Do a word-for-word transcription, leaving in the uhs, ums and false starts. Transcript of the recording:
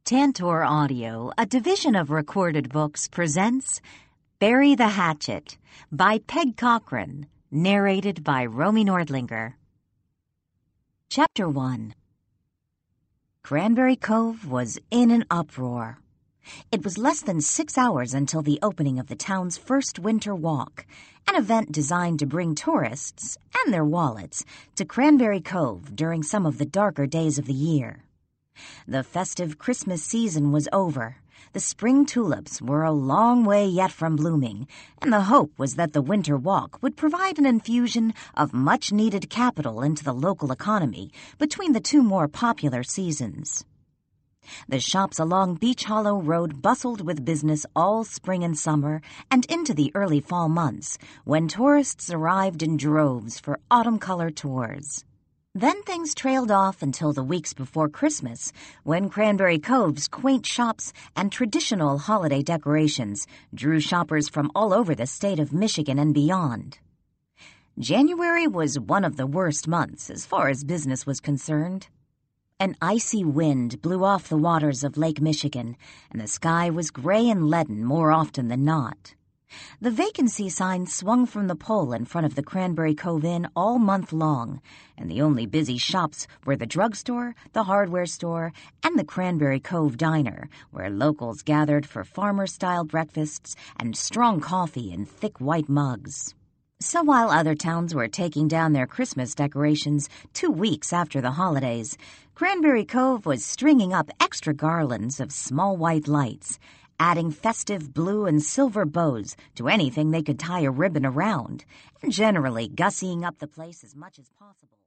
Tantor Audio, a division of Recorded Books, presents Bury the Hatchet by Peg Cochran, narrated by Romy Nordlinger. Chapter one. Cranberry Cove was in an uproar. It was less than six hours until the opening of the town's first winter walk, an event designed to bring tourists and their wallets to Cranberry Cove during some of the darker days of the year. The festive Christmas season was over. The spring tulips were a long way yet from blooming, and the hope was that the winter walk would provide an infusion of much-needed capital into the local economy between the two more popular seasons. The shops along Beach Hollow Road bustled with business all spring and summer and into the early fall months, when tourists arrived in droves for autumn color tours. Then things trailed off until the weeks before Christmas, when Cranberry Cove's quaint shops and traditional holiday decorations drew shoppers from all over the state of Michigan and beyond. January was one of the worst months as far as business was concerned. An icy wind blew off the waters of Lake Michigan, and the sky was gray and leaden more often than not. The vacancy sign swung from the pole in front of the Cranberry Cove Inn all month long, and the only busy shops were the drugstore, the hardware store, and the Cranberry Cove Diner, where locals gathered for farmer-style breakfasts and strong coffee in thick white mugs. So while other towns were taking down their Christmas decorations two weeks after the holidays, Cranberry Cove was stringing up extra garlands of small white lights, adding festive blue and silver bows to anything they could tie a ribbon around, and generally gussying up the place as much as possible.